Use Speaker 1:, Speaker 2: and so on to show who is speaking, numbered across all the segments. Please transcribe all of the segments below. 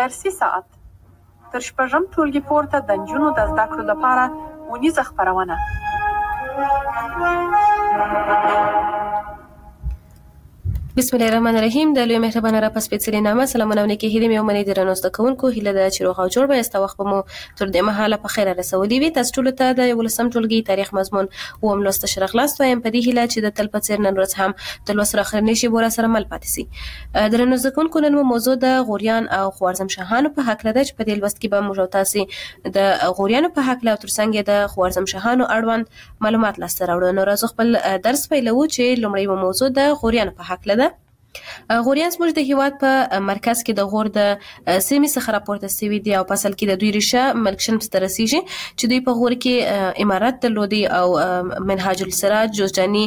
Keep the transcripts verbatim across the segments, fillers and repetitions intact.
Speaker 1: ارسي ساعت تر شپږم ټولګي پورته د نجونو د زده کړو لپاره ونیزه خپرونه.
Speaker 2: بسم الله الرحمن الرحیم. د لوی مهربانه را پس پیڅلې نامه سلامونه ونکي هیله مې ومني درنو زده کوونکو هیله د چیروغ او جوړ به است وخت به مو تر دې مهاله په خیره رسولي وي. تاسو ټول ته د ولسم ټولګي تاریخ مضمون او هم لوست شرخ لاست وایم په دې هیله چې د تل په څیر نن ورځ هم د لوست اخر نشي بوره سره مل پاتې سي. درنو زده کوونکو نن موضوع د غوریان او خوارزم شاهانو په حق لده چې په دې لوست کې به موږ تاسو د غوریانو په حق له ترڅنګ د خوارزم شاهانو اړوند معلومات لاسته راوړو. نو راځو خپل درس پیلو چې لومړی موضوع د غوریانو په حق لده. غوریان زموږ د هیواد په مرکز کې د غور د سیمې څخه راپورته شوي دي او په اصل کې د دوی ریشه ملکشن ته رسیږي چې دوی په غور کې امارات درلودي او منهاج السراج جوزجاني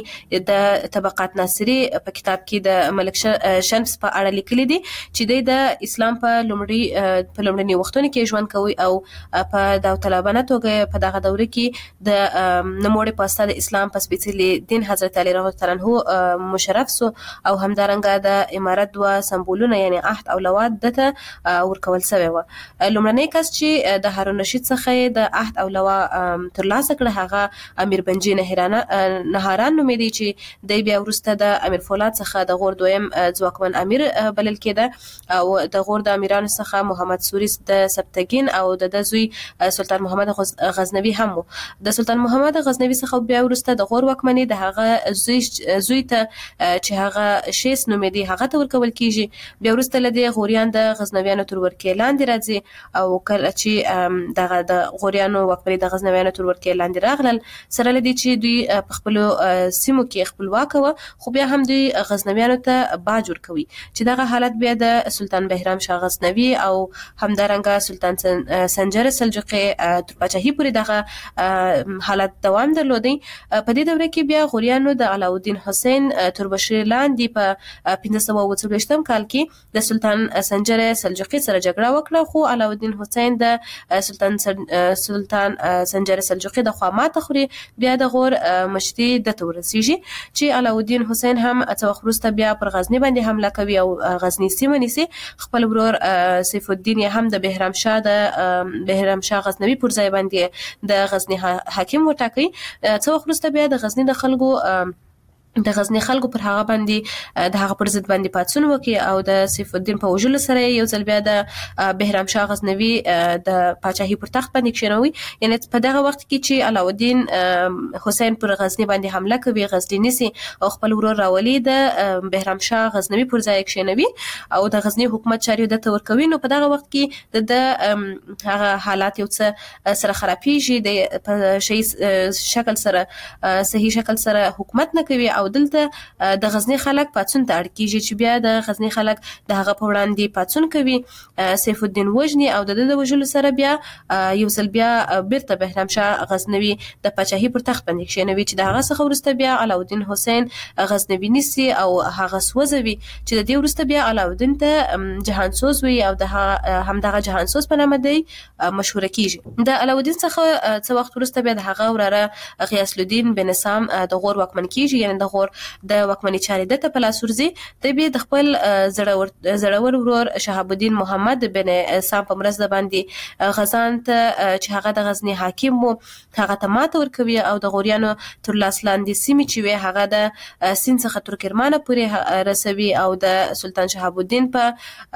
Speaker 2: د طبقات ناصری په کتاب کې د ملکشن په اړه لیکلي دي چې د اسلام په لومړي په لومړني وختونو کې ژوند کوي او په داوطلبانه توګه په دغه دوره کې د نوموړي په اساس د اسلام په سپېڅلي دین حضرت علی رضی الله عنه مشرف سو او همدارنګه د امارت دوا سمبولونه یعنی عهد او لواد دته ورکول شوی و. لومړنی کس چې د هارون رشید څخه د عهد او لوا ترلاسه کړ هغه امیر بنجي نهرانه نهاران نومېدی چې د بیا ورسته د امیر فولاد څخه د غور دویم ځواکمن امیر بلل کېده او د غور د امیرانو څخه محمد سوریس د سبتګین او د زوی سلطان محمد غزنوي هم و. د سلطان محمد غزنوي څخه بیا ورسته د غور واکمنۍ د هغه زوی زوی ته چې هغه شیس نومېدی هغه ته ورکول کیږي. بیا وروسته لدی غوریان د غزنویانو تر ورکې لاندې راځي او کله چې دغه د غوریانو واکمنۍ د غزنویانو تر ورکې لاندې راغلل سره لدی چې دوی په خپل سیمو کې خپلواک و خو بیا هم دوی غزنویانو ته باج ورکوي چې دغه حالت بیا د سلطان بهرام شاه غزنوي او همدارنګه سلطان سنجر سلجوقي تر پاچاهي پورې دغه حالت دوام درلودي. په دې دوره کې بیا غوریانو د علاءالدین حسین تر بشیر لاندې په پنځه سوه اوه څلوېښتم کال کې د سلطان سنجر سلجوقي سره جګړه وکړه خو علاءالدین حسین د سلطان سلطان سنجر سلجوقي د خوا ماته خوري. بیا د غور مشري د تورسیږي چې علاءالدین حسین هم څو وخت وروسته بیا پر غزنی باندې حمله کوي او غزنی سیمه نیسي. خپل ورور سیف الدین هم د بهرام شاه د بهرام شاه غزنوي پر ځای باندې د غزنی حاکم وټاکي. څو وخت وروسته بیا د غزنی د خلکو د غزنی خلکو پر هغه باندې د هغه پر ضد باندې پاتسون وکي او د سیف الدین په وجلو سره یو ځل بیا د بهرام شاه غزنوي د پاچاهي پر تخت باندې کښینوي. یعنی په دغه وخت کې چې علاءالدین حسین پر غزنی باندې حمله کوي غزنی نیسي او خپل ورور راولي د بهرام شاه غزنوي پر ځای کښینوي او د غزنی حکومت چاري د تور کوي. نو په دغه وخت کې د هغه حالات یو څه سره خرابېږي د په شي شکل سره صحیح شکل سره حکومت نه کوي او دلته د غزنی خلک پاتسون ته اړ کیږي چې بیا د غزنی خلک د هغه په وړاندې پاتسون کوي. سیف الدین وجني او د د وجلو سره بیا یو ځل بیا بیرته بهرام شاه غزنوي د پاچاهي پر تخت باندې کښینوي چې د هغه څخه وروسته بیا علاءالدین حسین غزنوي نیسي او هغه سوځوي چې د دې وروسته بیا علاءالدین ته جهانسوز وي او د همدغه جهانسوز په نامه دی مشهور کیږي. د علاءالدین څخه څو وخت وروسته بیا د هغه وراره غیاث الدین بن نظام د غور واکمن کیږي. یعنی د غور د واکمنۍ چارې د ته په لاس ورځي. د بیا د خپل زړور زړور ورور شهاب الدین محمد بن سام په مرسته باندې غزان ته چې هغه د غزنی حاکم وو هغه ته ماته ورکوي او د غوریانو تر لاس لاندې سیمې چې وي هغه د سیند څخه تر کرمانه پورې رسوي او د سلطان شهاب الدین په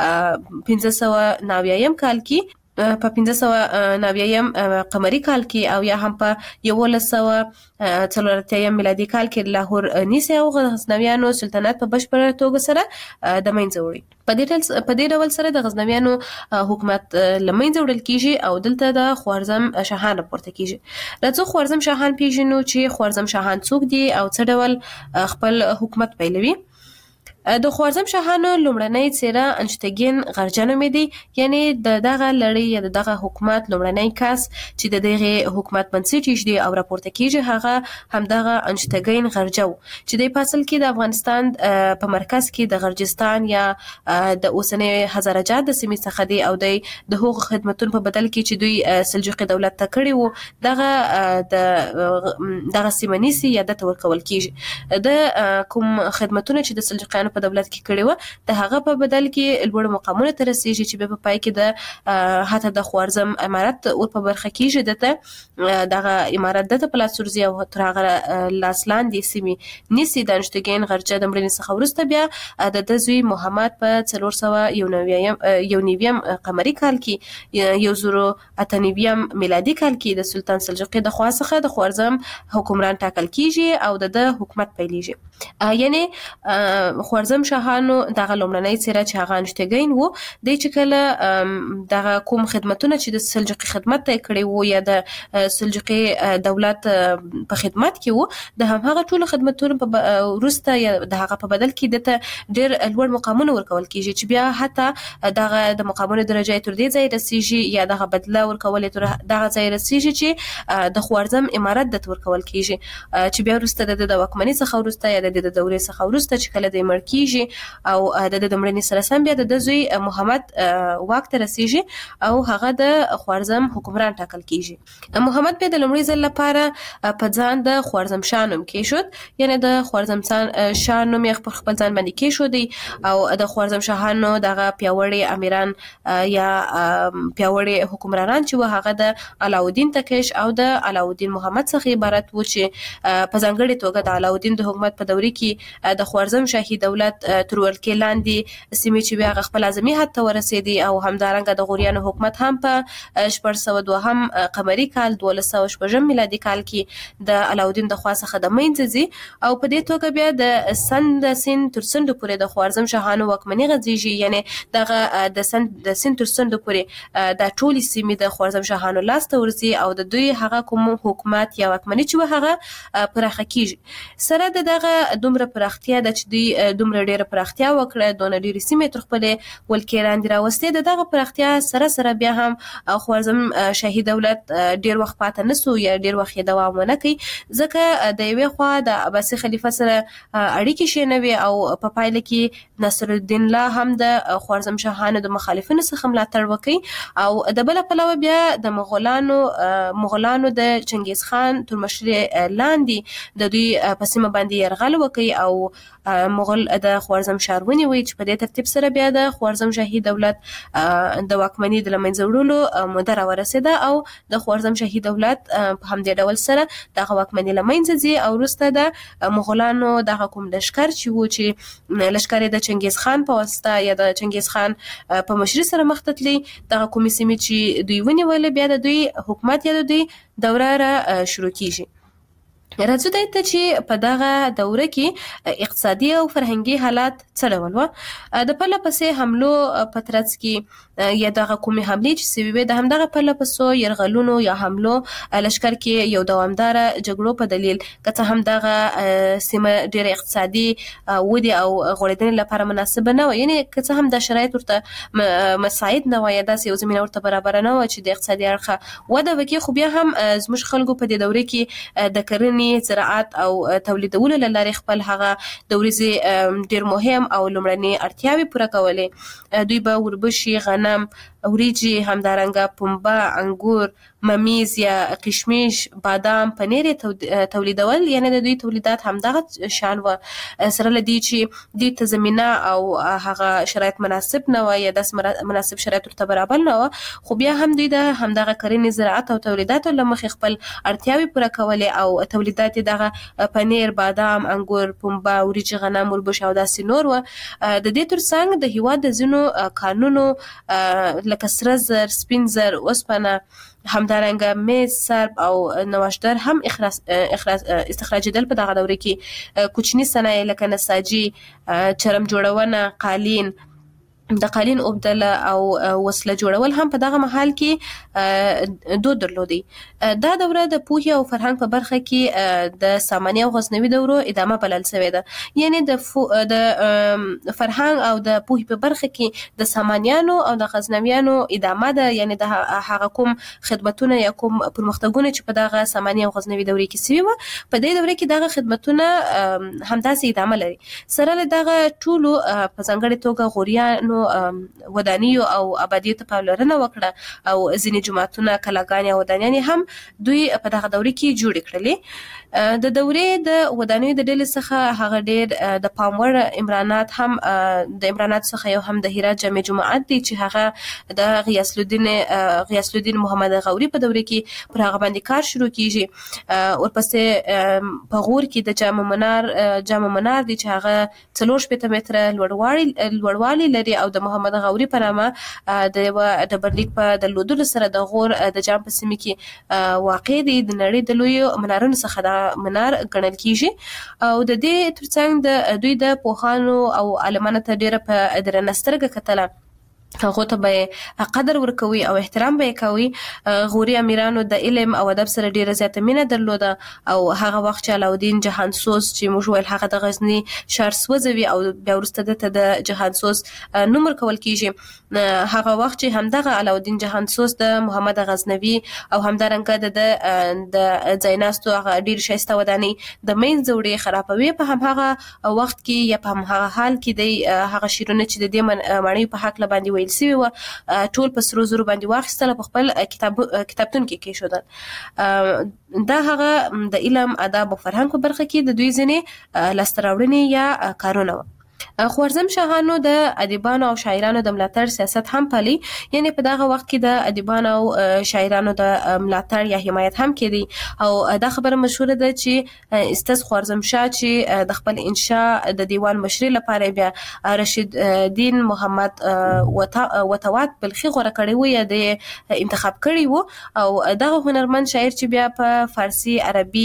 Speaker 2: پنځه سوه نوي کال کې په پنځه سوه نوي قمري کال کې او یا هم په یولس سوه څلور اتیا میلادي کال کې لاهور نیسي او غزنویانو سلطنت په بشپړه توګه سره د منځه وړي. په دې په دې ډول سره د غزنویانو حکومت لمنځه وړل کیږي او دلته د خوارزم شاهان راپورته کیږي. راځو خوارزم شاهان پیژنو چې خوارزم شاهان څوک دي او څه ډول خپل حکومت پیلوي. د خوارزم شاهانو لومړنۍ څیره انشتګین غرجه نومېدی. یعنی د دغه لړۍ یا د دغه حکومت لومړنی کس چې د دغه حکومت بنسټ ایږدي او راپورته کیږي هغه همدغه انشتګین غرجه و چې د فاصل کې د افغانستان په مرکز کې د غرجستان یا د اوسنۍ هزارجات د سیمې څخه دی او د هغو خدمتونو په بدل کې چې دوی سلجوقي دولت ته کړي وو دغه د دغه سیمه نیسي یا د ته ورکول کیږي. د کوم خدمتونه چې د سلجوقیانو په دولت کې کړې و د هغه په بدل کې لوړ مقامونه ته رسیږي چې په پای کې د حتی د خوارزم امارت ور په برخه کې دته دغه امارت دته پلاسورزي او تر هغه لاسلاندې سیمې نیسی دانشتګین غرجه د مړینې څخه وروسته بیا د دزوی محمد په څلور سوه یو نویم یو نویم قمري کال کې یو زرو اته نویم میلادي کال کې د سلطان سلجوقي د خوا څخه د خوارزم حکمران ټاکل کیږي او د حکومت پیلېږي. یعنی خوارزم شاهانو دغه لومړنۍ څیره چې هغه انشتګین وو د چې کله دغه کوم خدمتونه چې د سلجوقي خدمت ته کړی وو یا د سلجوقي دولت په خدمت کې وو د هم هغه ټول خدمتونه په وروسته یا د هغه په بدل کې د ډېر لوړ مقامونه ورکول کیږي چې بیا حتی دغه د مقامونو درجه تر دې ځای رسیږي یا دغه بدله ورکول تر دغه ځای رسیږي چې د خوارزم امارت د ورکول کیږي چې بیا وروسته د واکمنۍ څخه وروسته یا د د دورې څخه وروسته چې کله د مړ کیږي او د د مړینې سره سم بیا د زوی محمد واک ته رسیږي او هغه د خوارزم حکمران ټاکل کیږي. محمد بیا د لومړي ځل لپاره په ځان د خوارزم شاه نوم کېښود یعنی د خوارزم شاه نوم یې په خپل ځان باندې کېښودی او د خوارزم شاهانو دغه پیاوړي امیران یا پیاوړي حکمرانان چې و هغه د علاودین تکش او د علاودین محمد څخه عبارت و چې په ځانګړي توګه د علاودین د حکومت په دورې کې د خوارزم شاهي دولت تر ولکې لاندې سیمې چې بیا خپل اعظمي حد ته ورسېدي او همدارنګه د غوریانو حکومت هم په شپږ سوه دوهم قمري کال دولس سوه شپږم میلادي کال کې د علاودین د خوا څخه د منځه ځي او په دې توګه بیا د سند سین تر سند پورې د خوارزم شاهانو واکمني غځيږي یعنی دغه د سند د سین تر سند پورې د ټولي سیمې د خوارزم شاهانو لاس ته ورځي او د دوی هغه کوم حکومت یا واکمني چې هغه پراخه کیږي سره د دغه دومره پراختیا د چې دوی دومره ډیره پراختیا وکړه دونه ډیره سیمې تر خپل ولکې لاندې راوستي د دغه پراختیا سره سره بیا هم خوارزم شاهي دولت ډیر وخت پاتې نسو یا ډیر وخت دوام ونه کوي ځکه د یوې خوا د عباسي خلیفہ سره اړیکې شینوي او په پایله کې نصر الدین الله هم د خوارزم شاهانو د مخالفینو څخه ملاتړ وکړي او د بل پلوه بیا د مغولانو مغولانو د چنګیز خان تر مشرۍ لاندې د دوی په سیمه باندې یرغل وکړي او مغول د خوارزم ښار ونیوي چې په دې ترتیب سره بیا د خوارزم شاهي دولت د واکمنۍ د لمنځه وړلو موده راورسېده او د خوارزم شاهي دولت په همدې ډول سره دغه واکمنۍ له منځه ځي او وروسته د مغولانو دغه کوم لښکر چې و چې لښکر د چنګیز خان په واسطه یا د چنګیز خان په مشرۍ سره مخ ته تللي دغه کومې سیمې چې دوی ونیولې بیا د دوی حکومت یا د دوی دوره را شروع کیږي. راځو دای ته چې په دغه دوره کې اقتصادي او فرهنګي حالات څه ډول و د پرله پسې حملو په ترڅ کې یا دغه کومې حملې چې سوي وې د همدغه پرله پسې یرغلونو یا حملو لښکر کې یو دوامداره جګړو په دلیل که څه هم دغه سیمه ډېره اقتصادي ودې او غوړېدنې لپاره مناسبه نه وه یعنې که څه هم دا شرایط ورته مساعد نه وه یا داسې یو زمینه ورته برابره نه وه چې د اقتصادي اړخه وده وکړي خو بیا هم زموږ خلکو په دې دوره کې د کرنې زراعت او تولیدولو له لارې خپل هغه د ورځې ډېر مهم او لومړنۍ اړتیاوې پوره کولې دوی به وربشي غنم وریجې همدارنګه پنبه انګور ممیز یا کشمیش بادام پنیر تولیدول یعنی د دوی تولیدات همدغه شان و سره له دې چې دوی ته زمینه او هغه شرایط مناسب نه وه یا داسې مناسب شرایط ورته برابر نه وه خو بیا هم دوی د همدغه کرنې زراعت او تولیداتو له مخې خپل اړتیاوې پوره کولې او تولیدات دغه پنیر بادام انګور پنبه وریجې غنم وربشي او داسې نور و د دې ترڅنګ د هیواد د ځینو کانونو لکه سره زر سپین زر اوسپنه همدارنګه میز سرب او نواشدر هم اخراج استخراجېدل په دغه دوره کې کوچني صنایع لکه نساجي چرم جوړونه قالین د قالین اوبدله او وسله جوړول هم په دغه محل کې دود درلودي. دا دوره د پوهې او فرهنګ په برخه کې د ساماني او غزنوي دورو ادامه بلل شوې ده یعنی د د فرهنګ او د پوهې په برخه کې د سامانیانو او د غزنویانو ادامه ده یعنی د هغه کوم خدمتونه یا کوم پرمختګونه چې په دغه ساماني او غزنوي دورې کې سوي وو په دې دوره کې دغه خدمتونه همداسې ادامه لري سره له دغه ټولو په ځانګړې توګه غوریانو ودانیو او آبادیو ته پاملرنه وکړه او ځینې جوماتونه کلاګانې او ودانیانې هم دوی په دغه دورې کې جوړې کړلې. د دورې د ودانیو د ډلې څخه هغه ډېر د پام وړ عمرانات هم د عمرانات څخه یو هم د هرات جامع جماعت دی چې هغه د غیاث الدین غیاث الدین محمد غوري په دورې کې پر هغه باندې کار شروع کیږي. ورپسې په غور کې د جامع منار جامع منار دی چې هغه څلور شپېته متره لوړوالی لوړوالی لري او د محمد غوري په نامه د یو ډبرلیک په درلودلو سره د غور د جام په سیمه کې واقع دی. د نړۍ د لویو منارونو څخه دا منار ګڼل کیږي او د دې ترڅنګ د دوی د پوهانو او عالمانو ته ډیره په درنه سترګه کتله، هغه ته به قدر ورکوي او احترام به کوي. غوري امیرانو د علم او ادب سره ډیره زیاته مینه درلوده او هغه وخت چې علاودین جهانسوز چې موږ ویل هغه د غزنی ښار سوځوي او بیا وروسته دته د جهانسوز نوم ورکول کیږي، هغه وخت چې همدغه علاودین جهانسوز د محمد غزنوي او همدارنګه د د ځایناستو هغه ډیر شایسته ودانۍ د منځ وړي خرابوي. په همغه وخت کې یا په همغه حال کې د هغه شیرونه چې د دې معنی په حق باندې سوي و ټول په سرو زرو باندې واخیستل په خپل کتاب کتابتون کې کېښودل. دا هغه د علم ادب او فرهنګ په برخه کې د دوی ځینې لاسته راوړنې یا کارونه و. خوارزم شاهانو د ادیبانو او شاعرانو د ملاتړ سیاست هم پالي، یعنی په دغه وخت کې د ادیبانو او شاعرانو د ملاتړ یا حمایت هم کېدی او دا خبره مشهوره ده چې استاذ خوارزم شاه چې د خپل انشاء د دیوان مشري لپاره بیا رشید دین محمد وتوات بلخي غوره کړی و یا د انتخاب کړی و او دغه هنرمند شاعر چې بیا په فارسی عربي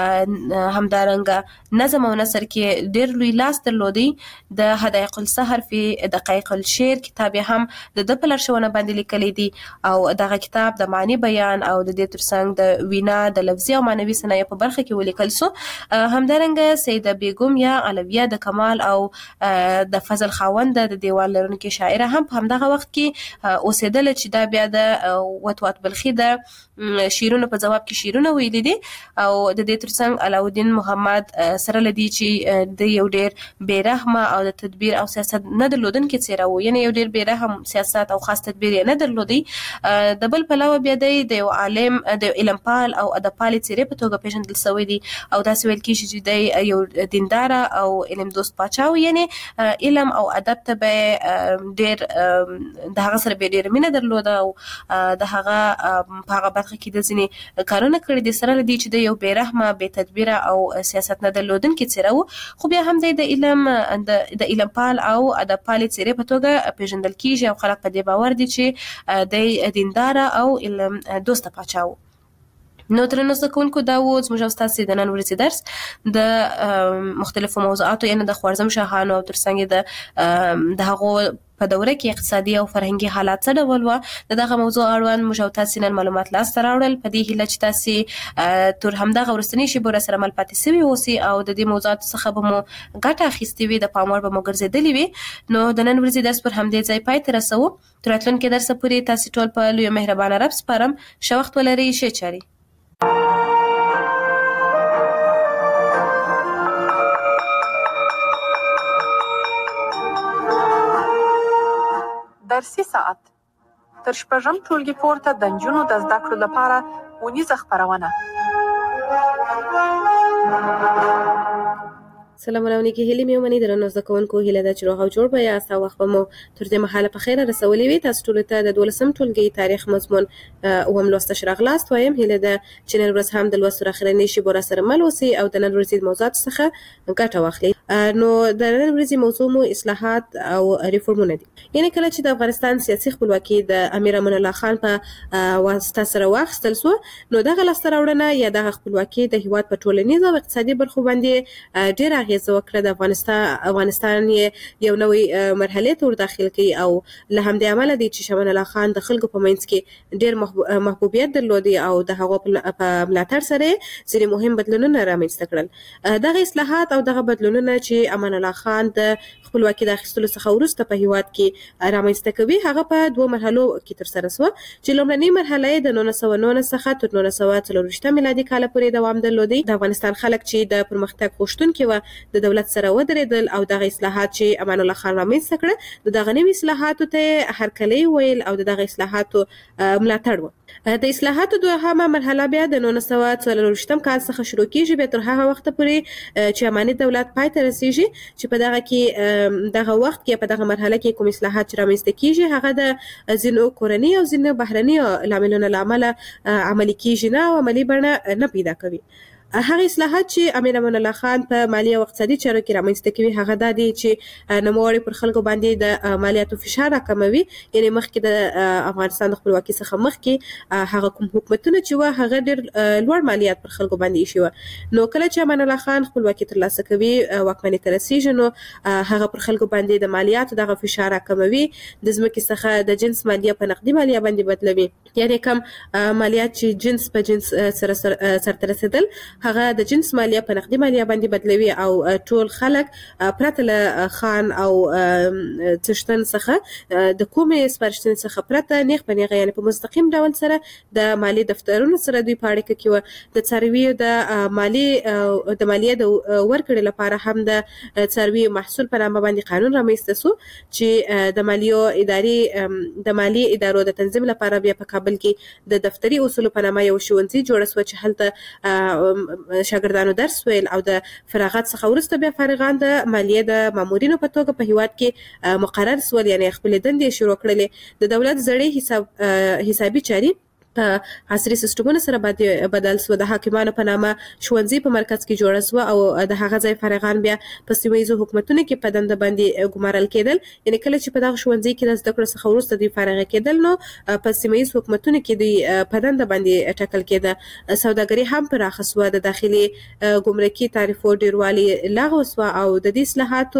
Speaker 2: همدارنګه نظم او نثر کې ډېر لوی لاس درلودی. د حدائق السحر فی دقایق الشعر کتاب هم د د په لارښوونه باندې لیکلی دی او دغه کتاب د معنی بیان او د دې ترڅنګ د وینا د لفظي او معنوي صنایع په برخه کې ولیکل سو. همدارنګه سیده بیگم یا علویه د کمال او د فضل خاوند د دیوان لرونکي شاعره هم په همدغه وخت کې اوسېدل چې دا بیا د وتوات بلخي د شیرونو په جواب کې شیرونه ویلي دي او د دې ترڅنګ علاودین محمد سره لدی چې د یو ډیر بیرحمه او د تدبیر او سیاست نه درلودونکي څیره و، یعنی یو ډیر بیرحم سیاست او خاص تدبیر یې نه درلودي. د بل پلوه بیا د یو عالم د علم پال او ادب پال څیرې په توګه پیژندل شوی دی او داسې ویل کیږي چې د یو دیندار او علم دوست پاچا و، یعنی علم او ادب ته به ډیر د هغه سره به ډیر مینه درلوده او د هغه په هغه برخه کې د ځینې کارونه کړي دي سره لدی چې د یو بیرحمه بې تدبیره او سیاست نه درلودونکي څیره و، خو بیا هم د علم د علم پال او ادب پال څیرې په توګه پیژندل کیږي او خلک په دې باور دي چې د دیندار او علم دوست پاچا و. نو درنو زده کوونکو دا و زموږ او ستاسې د نن ورځې درس د مختلفو موضوعاتو یعنې د خوارزم شاهانو او ترڅنګ د د هغو په دوره کې اقتصادي او فرهنګي حالات څه ډول و. د دغه موضوع اړوند موږ او تاسې نن معلومات لاسته راوړل په دې هیله چې تاسې تر همدغه وروستنۍ شېبو راسره مل پاتې سوي اوسئ او د دې موضوعاتو څخه به مو ګټه اخیستې وي، د پام وړ به مو ګرځېدلې وي. نو د نن ورځې درس پر همدې ځای پای ته رسوو. تر راتلونکي درسه پورې تاسې ټول په لویه مهربانه رب سپارم. ښه وخت ولرئ، ښې چارې.
Speaker 1: درسي ساعت تر شپږم ټولګي پورته د نجونو د زده کړو لپاره اونیزه خپرونه.
Speaker 2: سلام علیکم، هیله مې ومني درنو زده کوونکو، هیله ده چې روغ او جوړ به یاست او وخت به مو تر دې مهاله په خیره رسولي وي. تاسو ټولو ته د دولسم ټولګي تاریخ مضمون اووم لوست ښه راغلاست وایم. هیله ده چې نن ورځ هم د لوستو اخرنۍ شېبو راسره مل اوسئ او د نن ورځې د موضوعاتو څخه ګټه واخلئ. نو د نن ورځې موضوع مو اصلاحات او ریفورمونه دي. یعنې کله چې د افغانستان سیاسي خپلواکي د امیر امان الله خان په واسطه سره واخیستل سوه، نو دغه لاسته راوړنه یا دغه خپلواکي د هېواد په ټولنیز او اقتصادي برخو باندې ډېره اغېزه وکړه. د افغانستان افغانستان یې یو نوې مرحلې ته ور داخل کړي او له همدې امله دی چې امان الله خان د خلکو په منځ کې ډېر محبوبیت درلودی او د هغو په ملاتړ سره ځینې مهم بدلونونه رامنځته کړل. دغه اصلاحات او دغه بدلونونه چې امان الله خان د خپلواکي د اخیستلو څخه وروسته په هېواد کې رامنځته کوي، هغه په دوه مرحلو کې ترسره سوه چې لومړنۍ مرحله یې د نولس سوه نولس څخه تر نولس سوه څلور ویشتم میلادي کاله پورې دوام درلودی. د افغانستان خلک چې د پرمختګ غوښتونکي وه، د دولت سره ودرېدل او دغه اصلاحات چې امان الله خان رامنځته کړه د دغه نوي اصلاحاتو ته هرکلی ویل او د دغه اصلاحاتو ملاتړ و. د اصلاحاتو دوهمه مرحله بیا د نولس سوه څلرویشتم کال څخه شروع کیږي بیا تر هغه وخته پورې چې اماني دولت پای ته رسیږي چې په دغه کې دغه وخت کې په دغه مرحله کې کوم اصلاحات چې رامنځته کیږي هغه د ځینو کورني او ځینو بهرني لاملونو له امله عملي کیږي نه او عملي بڼه نه پیدا کوي. هغه اصلاحات چې امیر امان الله خان په مالی او اقتصادي چارو کې رامنځته کوي هغه دا دي چې نوموړي پر خلکو باندې د مالیاتو فشار راکموي. یعنې مخکې د افغانستان د خپلواکۍ څخه مخکې هغه کوم حکومتونه چې وه هغه ډېر لوړ مالیات پر خلکو باندې ایښي وه. نو کله چې امان الله خان خپلواکي ترلاسه کوي واکمنۍ ته رسیږي نو هغه پر خلکو باندې د مالیاتو دغه فشار راکموي. د ځمکې څخه د جنس مالیه په نقدي مالیه باندې بدلوي. یعنې کم مالیات چې جنس په جنس سره سرته رسېدل هغه د جنس مالیه په نقدي مالیه باندې بدلوي او ټول خلک پرته له خان او څښتن څخه د کومې سپارښتنې څخه پرته نیغ په نیغه یعنې په مستقیم ډول سره د مالي دفترونو سره دوی په اړیکه کې وه. د څارویو د مالي د مالیې د ورکړې لپاره هم د څارویو محصول په نامه باندې قانون رامنځته سو چې د مالیو ادارې د مالي ادارو د تنظیم لپاره بیا په کابل کې د دفتري اصولو په نامه یو ښوونځی جوړ سو چې هلته شاګردانو درس ویل او د فراغت څخه وروسته بیا فارغان د مالیې د مامورینو په توګه په هیواد کې مقرر سول. یعنې خپلې دندې شروع کړلې. د دولت زړې حساب حسابي چاري په عصري سیستمونو سره بدل سو. د حاکمانو په نامه ښوونځي په مرکز کې جوړ سو او د هغه ځای فارغان بیا په سیمه ییزو حکومتونو کې په دنده باندې ګمارل کېدل. یعنې کله چې په دغه ښوونځي کې د زده کړو څخه وروسته دوی فارغ کېدل نو په سیمه ییزو حکومتونو کې دوی په دنده باندې ټاکل کېده. سوداګري هم پراخه سوه. د داخلي ګمرکي تعرفو ډیروالي لغوه سوه او د دې اصلاحاتو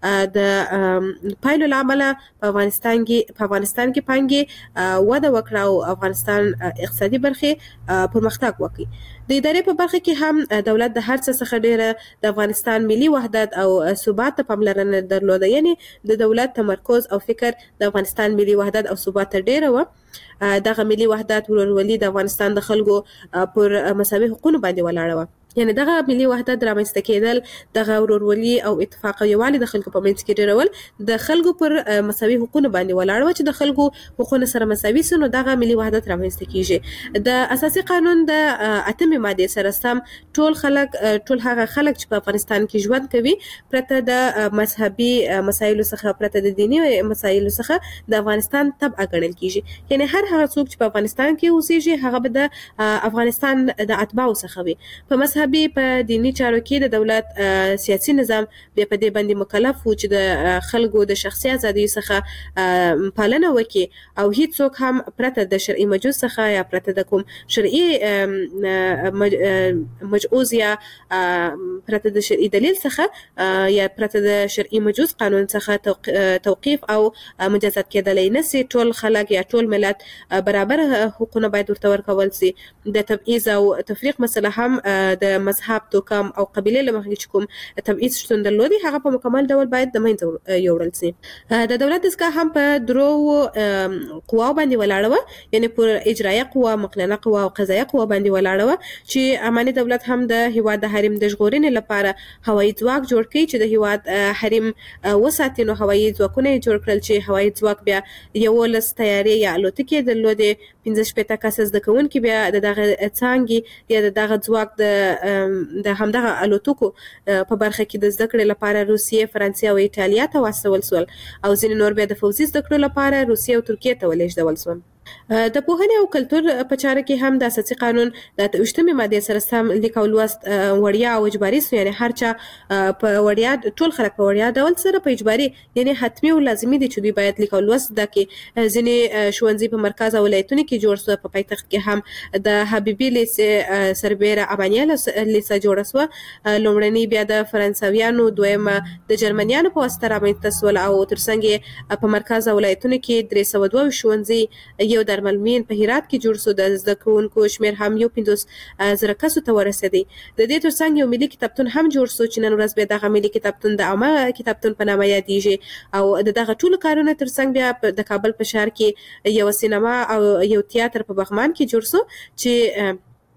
Speaker 2: د پایلو له امله په افغانستان کې په افغانستان کې پانګې وده وکړه او افغانستان اقتصادي برخې پرمختګ وکړي. د ادارې په برخه کې هم دولت د هر څه څخه ډیره د افغانستان ملي وحدت او ثبات ته پاملرنه درلوده. یعنې د دولت تمرکز او فکر د افغانستان ملي وحدت او ثبات ته ډیره و. دغه ملي وحدت ورورولي د افغانستان د خلکو پر مساوي حقوقو باندې ولاړه و. یعنې دغه ملي وحدت رامنځته کېدل دغه ورورولي او اتفاق او یووالي د خلکو په منځ کې ډیرول د خلکو پر مساوي حقوقو باندې ولاړ و چې د خلکو حقوقونه سره مساوي سي نو دغه ملي وحدت رامنځته کیږي. د اساسي قانون د اتمې ماده سره سم ټول خلک ټول هغه خلک چې په افغانستان کې ژوند کوي پرته د مذهبي مسایلو څخه پرته د دینی مسایلو څخه د افغانستان تبع ګڼل کیږي. یعنې هر هغه څوک چې په افغانستان کې اوسېږي هغه به د افغانستان د اتباعو څخه وي. په مذهبي په دینی چارو کې د دولت سیاسي نظام بیا په دې باندې مکلف و چې د خلکو د شخصي ازادۍ څخه پالنه وکړي او هیڅوک هم پرته د شرعي مجوز څخه یا پرته د کوم شرعي مجوز یا پرته د شرعي دلیل څخه یا پرته د شرعي مجوز قانون څخه توقیف او مجازات کېدلی نشي. ټول خلک یا ټول ملت برابر حقوقونه باید ورته ورکول سي. د تبعیض او تفریق مسله هم د مذهب توکم او قبیله له مخې چې کوم تبعیض شتون درلودي هغه په مکمل ډول باید د منځه یوړل سي. د دولت دستګاه هم په درو قواو باندې ولاړه وه. یعنې پر اجرایه قوه، مقننه قوه او قضایه قوه باندې ولاړه وه چې اماني دولت هم د هیواد د حریم د ژغورنې لپاره هوایي ځواک جوړ کړي چې د هیواد حریم وساتي. نو هوایي ځواکونه یې جوړ کړل چې هوایي ځواک بیا یولس طیارې یا الوتکې درلودې. پنځه شپېته کسه زده کوونکي بیا د دغه څانګې یا د دغه ځواک د د همدغه الوتکو په برخه کې د زده کړې لپاره روسیې، فرانسې او ایټالیا ته واستول سول او ځینې نور بیا د فوزي زده کړو لپاره روسیې او ترکیې ته ولېږدول سول. د پوهنې او کلتور په چاره کې هم د اساسي قانون د اوویشتمې مادې سره سم لیک او لوست وړیا او اجباري سو. یعنې هر چا په وړیا ټول خلک په وړیا ډول سره په اجباري یعنې حتمي او لازمي دي چې دوی باید لیک او لوست زده کړي. ځینې ښوونځي په مرکز او ولایتونو کې جوړ سوه. په پایتخت کې هم د حبیبي لیسې سربیره ابانیه لیسه جوړه سوه. لومړنۍ بیا د فرانسویانو، دویمه د جرمنیانو په واسطه رامنځته سول او ترڅنګ یې په مرکز او ولایتونو کې درې سوه دوه ویشت ښوونځي یو درملمین په هرات کې جوړ سو. د زده کوونکو شمېر هم یو پنځوس زره کسو ته ورسېدی. د دې ترڅنګ یو ملي کتابتون هم جوړ سو چې نن ورځ بیا دغه ملي کتابتون د عامه کتابتون په نامه یادېږي. او د دغه ټولو کارونو ترڅنګ بیا د کابل په ښار کې یو سینما او یو تیاتر په بغمان کې جوړ سو چې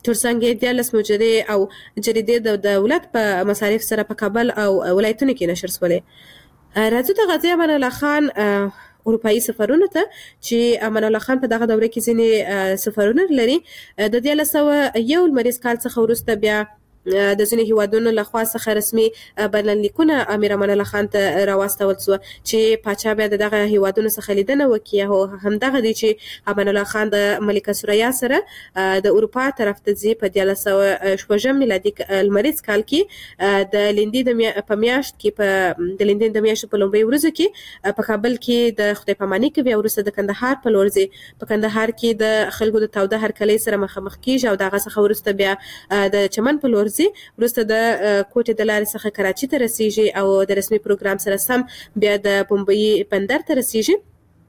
Speaker 2: ترڅنګ دیارلس مجرې او جریدې د دولت په مصارف سره په کابل او ولایتونو کې نشر شولې. راځو د غازي امان الله خان اروپایي سفرونه ته چې امان الله خان په دغه دوره کې ځینې سفرونه لري. د دیارلس سوه یو لمریز کال څخه وروسته بیا د ځینې هیوادونو لخوا څخه رسمي بلنلیکونه امیر امان الله خان ته راواستول سو چې پاچا بیا دغه هیوادونو څخه لیدنه وکړي. او همدغه دی چې امان الله خان د ملکه سوریا سره د اروپا طرف ته ځي. په دیارلس سوه شپږم میلادي لمریز کال کې د لیندې په میاشت کې په د لیندې د میاشتې په لومړۍ ورځو کې په کابل کې د خدای پاماني کوي او وروسته د کندهار په لور ځي. په کندهار کې د خلکو د تاوده هرکلۍ سره مخامخ کیږي او دغه څخه وروسته بیا د چمن په لور وروسته د کوټې د لارې څخه کراچي ته رسیږي او د رسمي پروګرام سره سم بیا د بمبئی بندر ته رسیږي.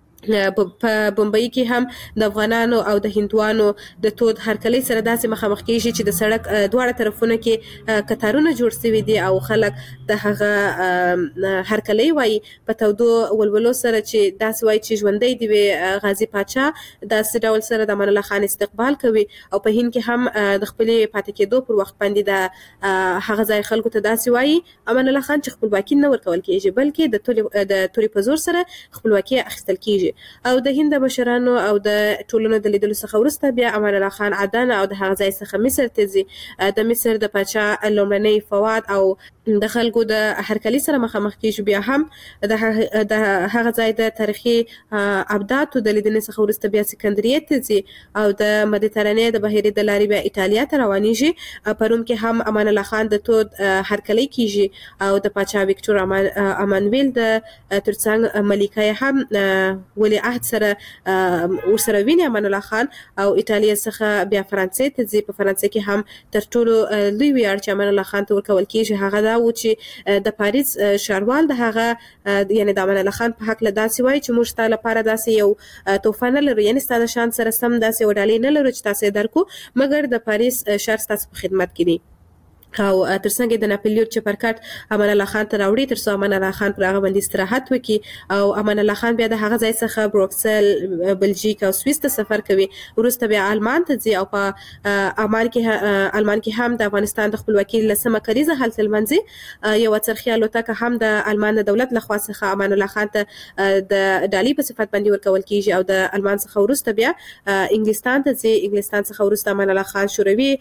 Speaker 2: په بمبئی کې هم د افغانانو او د هندوانو د تود هرکلۍ سره داسې مخامخ کیږي چې د سړک دواړه طرفونو کې کتارونه جوړ شوي دي او خلک د هغه هرکلۍ وایي په تودو ولولو سره چې داسې وایي چې ژوندی دی وي غازي پاچا داسې ډول سره د امان الله خان استقبال کوي. او په هند کې هم د خپلې پاتې کېدو پر وخت باندې د هغه ځای خلکو ته داسې وایي امان الله خان چې خپلواکي نه ورکول کېږي بلکې د تورې په زور سره خپلواکي اخیستل کېږي. او د هند مشرانو او د ټولنو د لیدلو څخه وروسته بیا امان الله خان عدن او د هغه ځای څخه مصر ته ځي. د مصر د پاچا لومړنی فواد او د خلکو د هرکلۍ سره مخامخ کیږي. بیا هم د هغه ځای د تاریخي ابداتو د لیدنې څخه وروسته بیا سکندریه ته ځي او د مدیترانې د بحیرې د لارې بیا ایټالیا ته روانیږي. په روم کې هم امان الله خان د تود هرکلۍ کیږي او د پاچا ویکټور امانویل د ترڅنګ ملکه هم ولی عهد سره ورسره ویني امان الله خان او ایټالیا څخه بیا فرانسې ته ځي. په فرانسې کې هم تر ټولو لوی ویاړ چې امان الله خان ته ورکول کېږي هغه دا و چې د پاریس ښاروال د هغه یعنی د امان الله خان په حق له داسې وایي چې موږ ستا لپاره داسې یو تحفه نه لرو یعنی ستا د شان سره سم داسې یو ډالۍ نه لرو چې تاسې درکو مګر د پاریس ښار ستاسو په خدمت کې دی. او ترڅنګ د ناپلیون چپرکټ امان الله خان ته راوړي تر څو امان الله خان پر هغه باندې استراحت وکړي. او امان الله خان بیا د هغه ځای څخه بروکسل بلژیک او سویس ته سفر کوي. وروسته بیا آلمان ته ځي او په آلمان کې آلمان کې هم د افغانستان د خپلواکۍ لسمه کلیزه هلته لمانځي. یو څرخي الوتکه هم د آلمان د دولت لخوا څخه امان الله خان ته د ډالۍ په صفت باندې ورکول کیږي. او د آلمان څخه وروسته بیا انګلستان ته ځي. انګلستان څخه وروسته امان الله خان شوروي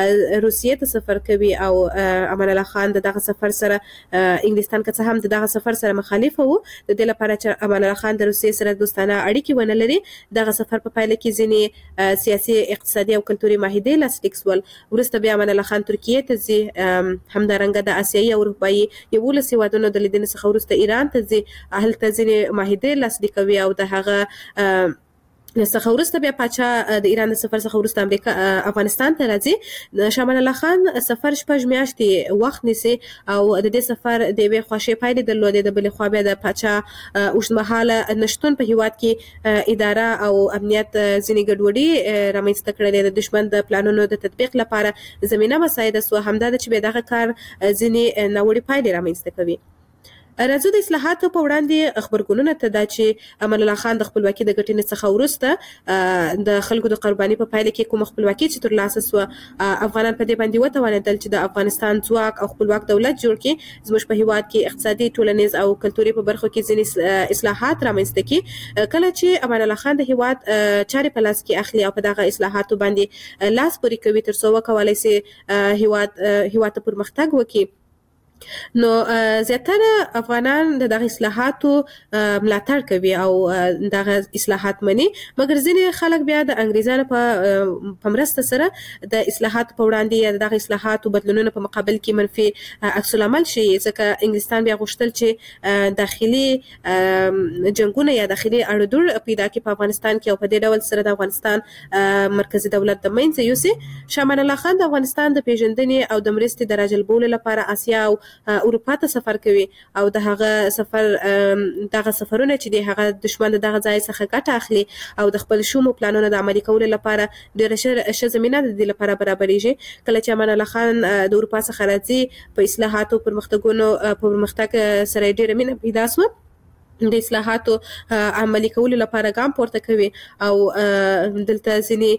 Speaker 2: روسیې ته سفر کوي او امان الله خان دغه سفر سره انګلستان که څه هم دغه سفر سره مخالف وو د دې لپاره چې امان الله خان د روسیې سره دوستانه اړیکې ونه لري. دغه سفر په پایله کې ځینې سیاسي اقتصادي او کلتوري معاهدې لاسلیک شول. وروسته بیا امان الله خان ترکیې ته ځي. همدارنګه د آسیایي او اروپایي یولس هیوادونو د لیدنې څخه وروسته ایران ته ځي. هلته ځینې معاهدې لاسلیک کوي او د هغه څخه وروسته بیا پاچا د ایران د سفر څخه وروسته امریکا افغانستان ته راځي. شاه امان الله خان سفر شپږ میاشتې وخت نیسي او د دې سفر د یوې خوښې پایلې درلودې. د بلې خوا بیا د پاچا اوږدمهاله نشتون په هیواد کې اداره او امنیت ځینې ګډوډي رامنځته کړلې. د دشمن د پلانونو د تطبیق لپاره زمینه مساعده سوه. همدا ده چې بیا دغه کار ځینې ناوړه پایلې رامنځته کوي. راځو د اصلاحاتو په وړاندې خبرګونونه ته دا چې امان الله خان د خپلواکي د ګټنې څخه وروسته د خلکو د قرباني په پایله کې کوم خپلواکي چې ترلاسه سوه افغانان په دې باندې وتوانېدل چې د افغانستان ځواک او خپلواک دولت جوړ کړي. زموږ په هیواد کې اقتصادي ټولنیز او کلتوري په برخو کې ځینې اصلاحات رامنځته کړي. کله چې امان الله خان د هیواد چارې په لاس کې اخلي او په دغه اصلاحاتو باندې لاس پورې کوي تر څو وکولای شي هیواد هیواد ته پرمختګ وکړي. نو زیاتره افغانان د دغه اصلاحاتو ملاتړ کوي او دغه اصلاحات مني مګر ځینې خلک بیا د انګریزانو په په مرسته سره د اصلاحاتو په وړاندې یا دغه اصلاحاتو بدلونونو په مقابل کې منفي عکس العمل شي. ځکه انګلستان بیا غوښتل چې داخلي جنگونه یا داخلي اړودوړ پیدا کړي په افغانستان کې او په دې ډول سره د افغانستان مرکزی دولت د منځه یوسي. شاه امان الله خان د افغانستان د پیژندنې او د مرستې د راجلبولو لپاره آسیا او اروپا ته سفر کوي او د هغه سفر دغه سفرونه چې د هغه دشمن دغه ځای څخه ګټه اخلي او د خپل شومو پلانونو د عملي کولو لپاره ډېره ښه زمینه د دې لپاره برابرېږي. کله چې امان الله خان د اروپا څخه راځي په اصلاحاتو پرمختګونو پرمختګ سره ډېره مینه پیدا شوه د اصلاحاتو عملي کولو لپاره ګام پورته کوي او دلته ځینې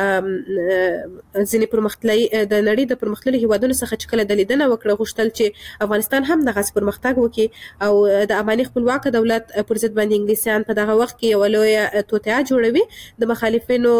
Speaker 2: ځینې پرمختللي د نړۍ د پرمختللي هیوادونو څخه چې کله د لیدنه وکړه غوښتل چې افغانستان هم دغسې پرمختګ وکړي او د افغاني خپلواکه دولت پر ضد باندې انګلیسیان په دغه وخت کې یوه لویه توطیه جوړوي. د مخالفینو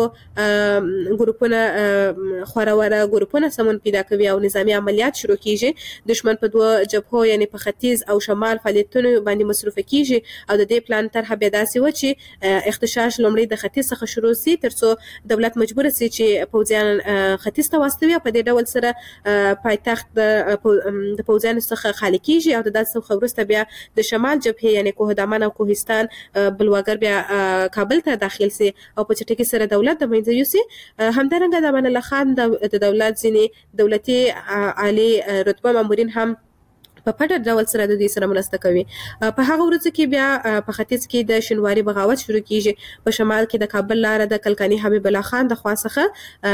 Speaker 2: ګروپونه خوروره ګروپونه سمون پیدا کوي او نظامي عملیات شروع کیږي. دشمن په دوه جبهو یعنی په ختیځ او شمال فعالیتونو باندې مصروفه کیږي او د دې پلان طرحه بیا داسې و چې اختشاش لومړی د ختیځ څخه شروع سي ترڅو دولت مجبور سي چې پوځیان ختیځ ته واستوي او په دې ډول سره پایتخت د پوځیانو څخه خالي کیږي او د داسې څخه وروسته بیا د شمال جبهې یعنی کوه دامن او کوهستان بلواګر بیا کابل ته داخل سي او په چټکۍ سره دولت د منځه یوسي. همدارنګه د امان الله خان د دولت ځینې دولتي عالي رتبه مامورین هم په پټه ډول سره د دې سره مرسته کوي. په هغه ورځ کې بیا په ختیځ کې د شینواري بغاوت شروع کیږي. په شمال کې د کابل لاره د کلکاني حبیب الله خان د خوا څخه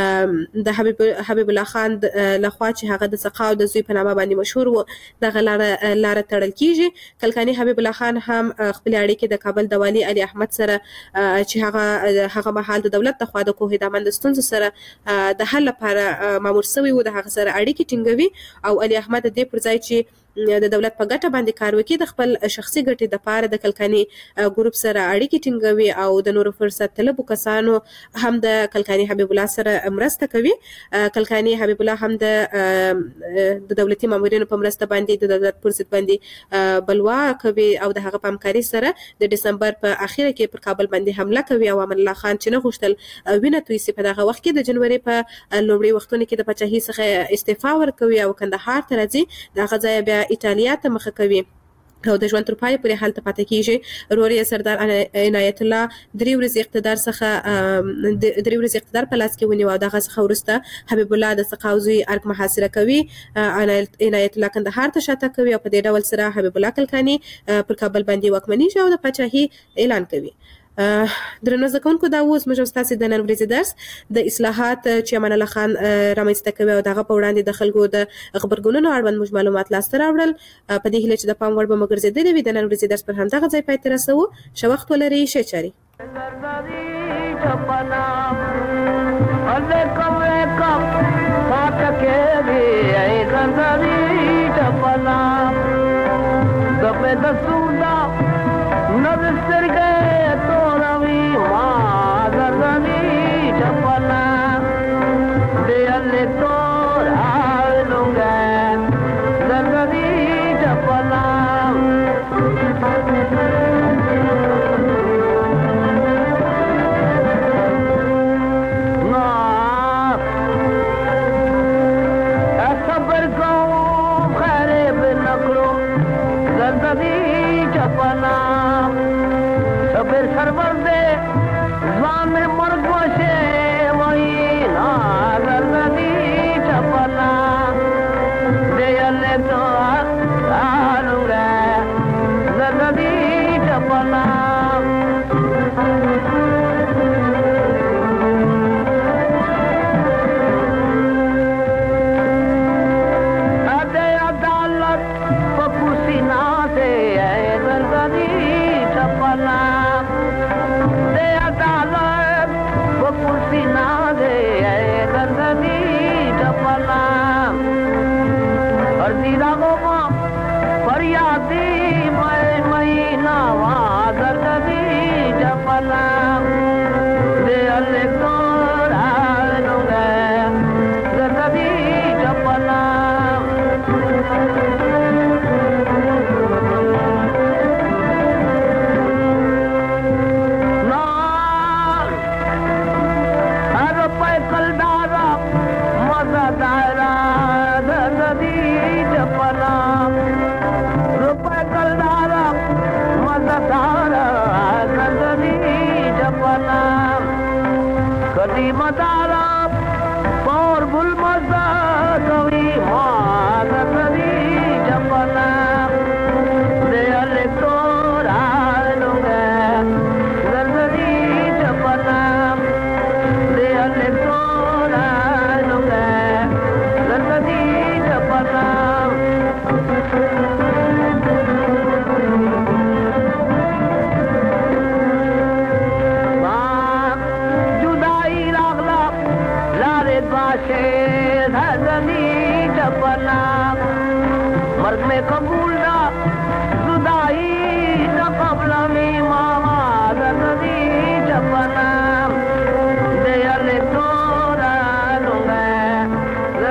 Speaker 2: د حبیب حبیب الله خان لخوا چې هغه د سقا او د زوی په نامه باندې مشهور و دغه لاره لاره تړل کیږي. کلکاني حبیب الله خان هم خپل اړیکې د کابل د والي علي احمد سره چې هغه هغه مهال د دولت د خوا د کوه دامن د ستونزو سره د حل لپاره مامور شوی و د هغه سره اړیکې ټینګوي او علي احمد د دې پر ځای چې د دولت په ګټه باندې کار وکړي د خپل شخصي ګټې د پاره د کلکاني ګروپ سره اړیکې ټینګوي او د نورو فرصت طلبو کسانو هم د کلکاني حبیب الله سره مرسته کوي. کلکاني حبیب الله هم د د دولتي مامورینو په مرسته باندې د دولت پر ضد باندې بلوا کوي او د هغه په همکاري سره د دسمبر په اخیره کې پر کابل باندې حمله کوي او امان الله خان چې نه غوښتل وینه توی سي په دغه وخت کې د جنوري په لومړي وختونو کې د پاچاهۍ څخه استعفا ورکوي او کندهار ته راځي. دغه ځای بیا ایټالیا ته مخه کوي او د ژوند تر پایه پورې هلته پاتې کیږي. ورور یې سردار عنایت الله درې ورځې اقتدار څخه درې ورځې اقتدار په لاس کې ونیو او دغه څخه وروسته حبیب الله د سقا او زوی ارګ محاصره کوي. عنایت الله کندهار ته شاته کوي او په دې ډول سره حبیب الله کلکاني پر کابل باندې واکمنیږي او د پاچاهۍ اعلان کوي. درنو زده کوونکو دا اوس موږ ستاسو د نن ورځې درس د اصلاحات چې امان الله خان رامنځته کوي او دغه په وړاندې د خلکو د خبرګونونو اړوند موږ معلومات لاسته راوړل. په دې هیله چې د پام وړ به مو ګرځېدلې وي. د نن ورځې درس پر همدغه ځای پای ته رسوو. ښه وخت ولرئ. ښه چارې.
Speaker 3: Sarvande, Zvan Margvashe, Vaina, Zargadi, पना मर्द में कबूल ना